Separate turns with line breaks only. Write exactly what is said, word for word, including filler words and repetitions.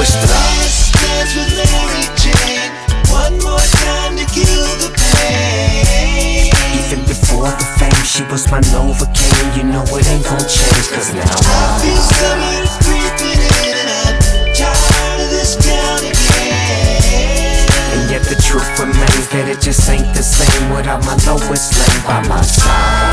it's the
Last dance with Mary Jane. One more time to kill the pain.
Even before the fame, she was my Novocaine. You know it ain't gon' change, cause now
I feel summer creeping in, and I'm tired of this town again.
And yet the truth remains that it just ain't the same without my Lois Lane by my side.